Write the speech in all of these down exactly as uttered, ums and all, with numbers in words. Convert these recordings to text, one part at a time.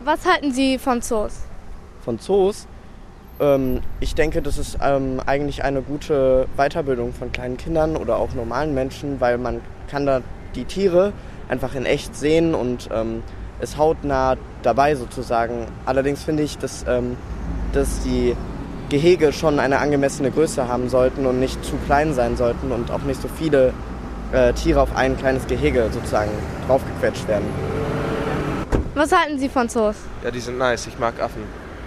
Was halten Sie von Zoos? Von Zoos? Ähm, ich denke, das ist ähm, eigentlich eine gute Weiterbildung von kleinen Kindern oder auch normalen Menschen, weil man kann da die Tiere einfach in echt sehen und ähm, ist hautnah dabei sozusagen. Allerdings finde ich, dass, ähm, dass die Gehege schon eine angemessene Größe haben sollten und nicht zu klein sein sollten und auch nicht so viele äh, Tiere auf ein kleines Gehege sozusagen draufgequetscht werden. Was halten Sie von Zoos? Ja, die sind nice. Ich mag Affen.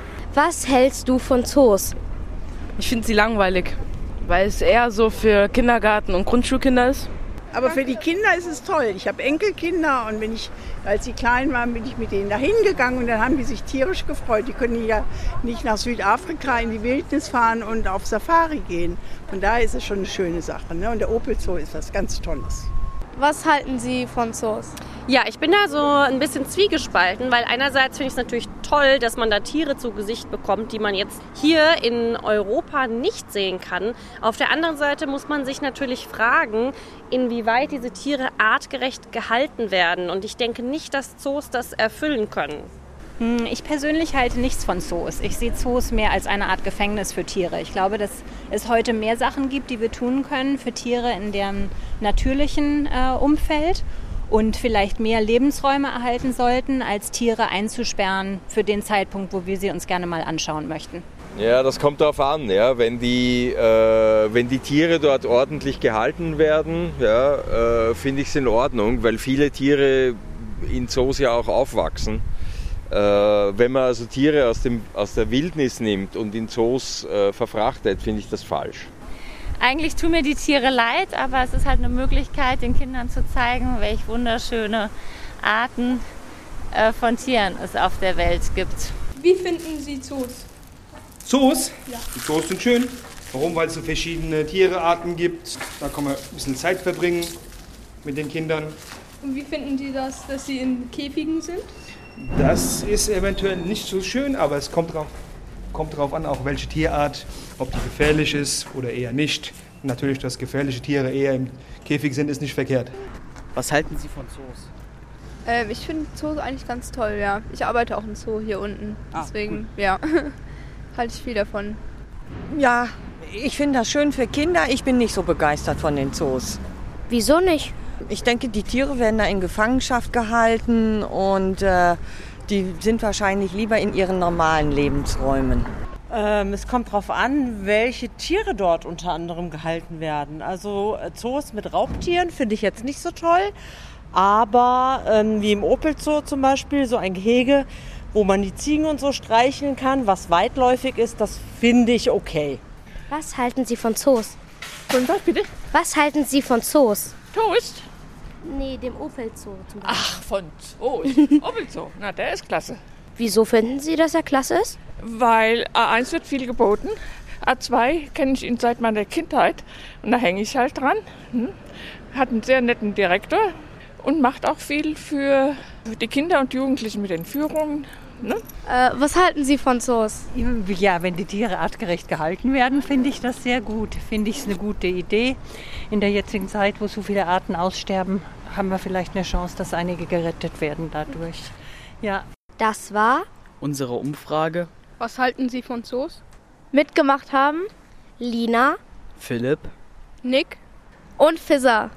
Was hältst du von Zoos? Ich finde sie langweilig, weil es eher so für Kindergarten- und Grundschulkinder ist. Aber für die Kinder ist es toll. Ich habe Enkelkinder und wenn ich, als sie klein waren, bin ich mit denen dahin gegangen und dann haben die sich tierisch gefreut. Die können ja nicht nach Südafrika in die Wildnis fahren und auf Safari gehen. Von daher ist es schon eine schöne Sache. Ne? Und der Opel Zoo ist was ganz Tolles. Was halten Sie von Zoos? Ja, ich bin da so ein bisschen zwiegespalten, weil einerseits finde ich es natürlich toll, dass man da Tiere zu Gesicht bekommt, die man jetzt hier in Europa nicht sehen kann. Auf der anderen Seite muss man sich natürlich fragen, inwieweit diese Tiere artgerecht gehalten werden. Und ich denke nicht, dass Zoos das erfüllen können. Ich persönlich halte nichts von Zoos. Ich sehe Zoos mehr als eine Art Gefängnis für Tiere. Ich glaube, dass es heute mehr Sachen gibt, die wir tun können für Tiere in deren natürlichen äh, Umfeld und vielleicht mehr Lebensräume erhalten sollten, als Tiere einzusperren für den Zeitpunkt, wo wir sie uns gerne mal anschauen möchten. Ja, das kommt darauf an. Ja. Wenn, die, äh, wenn die Tiere dort ordentlich gehalten werden, ja, äh, finde ich es in Ordnung, weil viele Tiere in Zoos ja auch aufwachsen. Äh, wenn man also Tiere aus, dem, aus der Wildnis nimmt und in Zoos äh, verfrachtet, finde ich das falsch. Eigentlich tun mir die Tiere leid, aber es ist halt eine Möglichkeit, den Kindern zu zeigen, welche wunderschöne Arten äh, von Tieren es auf der Welt gibt. Wie finden Sie Zoos? Zoos? Ja. Die Zoos sind schön. Warum? Weil es so verschiedene Tierearten gibt. Da kann man ein bisschen Zeit verbringen mit den Kindern. Und wie finden Sie das, dass sie in Käfigen sind? Das ist eventuell nicht so schön, aber es kommt drauf, kommt drauf an, auch welche Tierart, ob die gefährlich ist oder eher nicht. Und natürlich, dass gefährliche Tiere eher im Käfig sind, ist nicht verkehrt. Was halten Sie von Zoos? Ähm, ich finde Zoos eigentlich ganz toll, ja. Ich arbeite auch im Zoo hier unten, deswegen, ah, ja, halte ich viel davon. Ja, ich finde das schön für Kinder. Ich bin nicht so begeistert von den Zoos. Wieso nicht? Ich denke, die Tiere werden da in Gefangenschaft gehalten und äh, die sind wahrscheinlich lieber in ihren normalen Lebensräumen. Ähm, es kommt darauf an, welche Tiere dort unter anderem gehalten werden. Also Zoos mit Raubtieren finde ich jetzt nicht so toll, aber ähm, wie im Opel Zoo zum Beispiel, so ein Gehege, wo man die Ziegen und so streicheln kann, was weitläufig ist, das finde ich okay. Was halten Sie von Zoos? Von was bitte? Was halten Sie von Zoos? Toast? Nee, dem Opel Zoo zum Beispiel. Ach, von Zoos. Opel Zoo, na, der ist klasse. Wieso finden Sie, dass er klasse ist? Weil A eins wird viel geboten, A zwei kenne ich ihn seit meiner Kindheit und da hänge ich halt dran. Hm. Hat einen sehr netten Direktor und macht auch viel für die Kinder und Jugendlichen mit den Führungen. Ne? Äh, was halten Sie von Zoos? Ja, wenn die Tiere artgerecht gehalten werden, finde ich das sehr gut. Finde ich es eine gute Idee. In der jetzigen Zeit, wo so viele Arten aussterben, haben wir vielleicht eine Chance, dass einige gerettet werden dadurch. Ja. Das war unsere Umfrage. Was halten Sie von Zoos? Mitgemacht haben Lina, Philipp, Nick und Fizzer.